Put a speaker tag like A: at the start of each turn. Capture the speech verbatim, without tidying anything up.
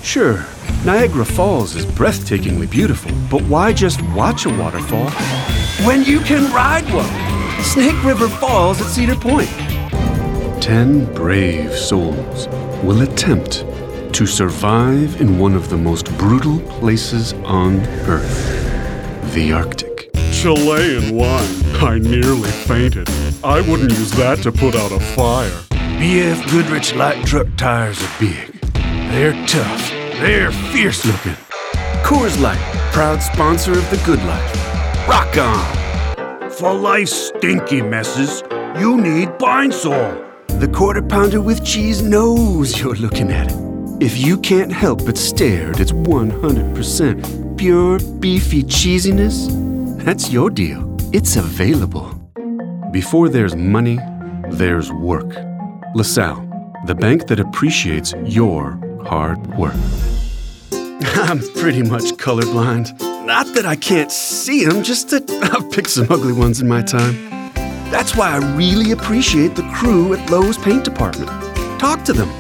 A: Sure, Niagara Falls is breathtakingly beautiful, but why just watch a waterfall when you can ride one? Snake River Falls at Cedar Point. Ten brave souls will attempt to survive in one of the most brutal places on Earth, the Arctic.
B: Chilean wine. I nearly fainted. I wouldn't use that to put out a fire.
A: B F Goodrich light truck tires are big. They're tough. They're fierce looking. Coors Light, proud sponsor of the Good Life. Rock on! For life's stinky messes, you need Pine-Sol. The quarter pounder with cheese knows you're looking at it. If you can't help but stare at its one hundred percent pure, beefy cheesiness, that's your deal. It's available. Before there's money, there's work. LaSalle, the bank that appreciates your hard work. I'm pretty much colorblind. Not that I can't see them, just that I've picked some ugly ones in my time. That's why I really appreciate the crew at Lowe's Paint Department. Talk to them.